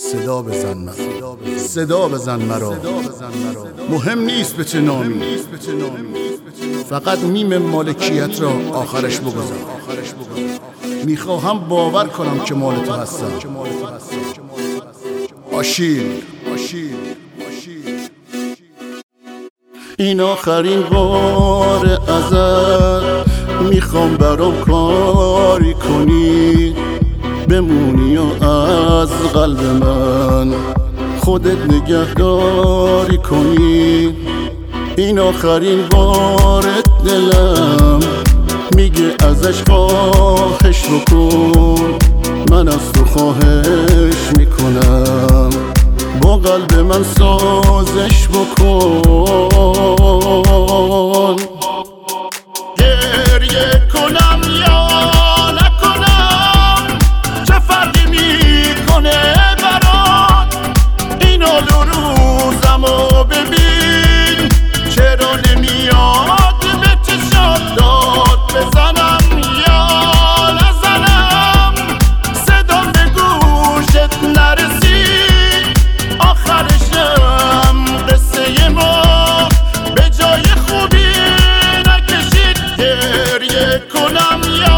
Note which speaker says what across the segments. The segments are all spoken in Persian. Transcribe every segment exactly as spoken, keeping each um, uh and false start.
Speaker 1: صدا بزن مرا، صدا بزن مرا، مهم نیست به چه نامی، فقط میم مالکیت را آخرش بگذار. میخواهم باور کنم که مال تو هستم. آشیل این آخرین بار ازت میخوام برام کاری کنی، بمونی و از قلب من خودت نگهداری کنی. این آخرین بارت دلم میگه ازش خواهش بکن، من از تو خواهش میکنم با قلب من سازش بکن. گریه کنم یا نکنم چه فرقی میکنه برات؟ این حال و روزمو ببین، چرا نمیاد به چشات داد بزنم یا نزنم؟ صدام به گوشت نرسید، آخرشم قصه ما به جای خوبی نکشید. گریه کنم یا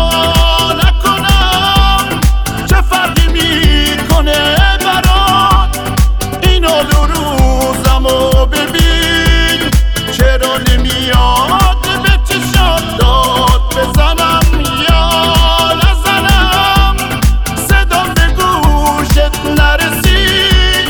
Speaker 1: نکنم چه فرقی میکنه برات؟ این حال و روزمو ببین، چرا نمیاد به چشات داد بزنم یا نزنم؟ صدام به گوشت نرسید،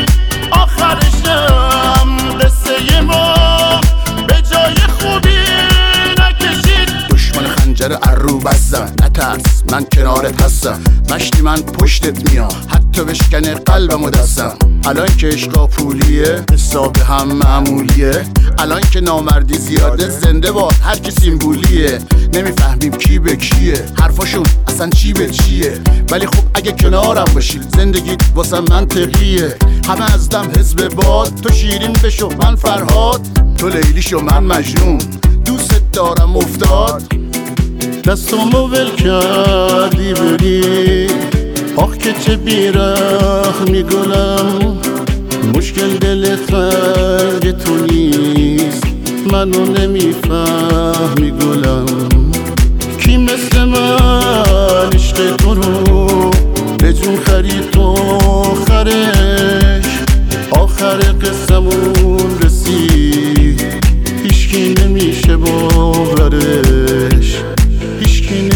Speaker 1: آخرشم قصه ما به جای خوبی نکشید. دشمن خنجر ارو بستم، نترس من کنارت هستم، مشتی من پشتت میام حتی بشکنه قلبم و دستم. الان که عشقا پولیه حساب هم معمولیه، الان که نامردی زیاده زنده باد هر کی سیمبولیه. نمیفهمیم کی به کیه، حرفاشون اصلا چی به چیه، ولی خب اگه کنارم باشی زندگیت واسم منطقیه. همه از دم حزب باد، تو شیرین بشو من فرهاد، تو لیلی شو من مجنون، دوست دارم افتاد. دستامو ول کردی بری، آخ که چه بیرحمی گلم. مشکل دلت رنگ تو نیست، منو نمیفهمی گلم. کی مثل من عشق تو رو به جون خرید تو آخرش؟ آخر قصمون رسید، هیچکی نمیشه باورش، هیچکی